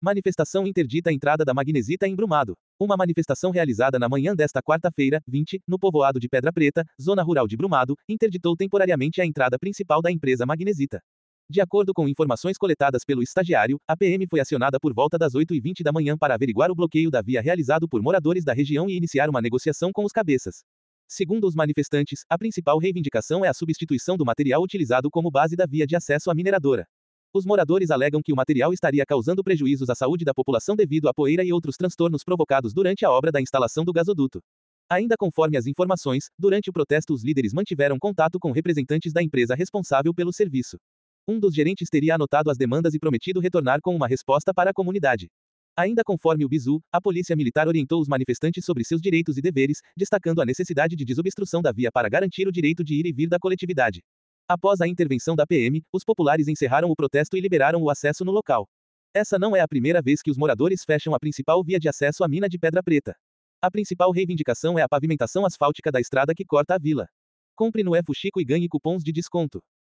Manifestação interdita a entrada da magnesita em Brumado. Uma manifestação realizada na manhã desta quarta-feira, 20, no povoado de Pedra Preta, zona rural de Brumado, interditou temporariamente a entrada principal da empresa magnesita. De acordo com informações coletadas pelo estagiário, a PM foi acionada por volta das 8h20 da manhã para averiguar o bloqueio da via realizado por moradores da região e iniciar uma negociação com os cabeças. Segundo os manifestantes, a principal reivindicação é a substituição do material utilizado como base da via de acesso à mineradora. Os moradores alegam que o material estaria causando prejuízos à saúde da população devido à poeira e outros transtornos provocados durante a obra da instalação do gasoduto. Ainda conforme as informações, durante o protesto os líderes mantiveram contato com representantes da empresa responsável pelo serviço. Um dos gerentes teria anotado as demandas e prometido retornar com uma resposta para a comunidade. Ainda conforme o Bizu, a polícia militar orientou os manifestantes sobre seus direitos e deveres, destacando a necessidade de desobstrução da via para garantir o direito de ir e vir da coletividade. Após a intervenção da PM, os populares encerraram o protesto e liberaram o acesso no local. Essa não é a primeira vez que os moradores fecham a principal via de acesso à mina de Pedra Preta. A principal reivindicação é a pavimentação asfáltica da estrada que corta a vila. Compre no Fuxico e ganhe cupons de desconto.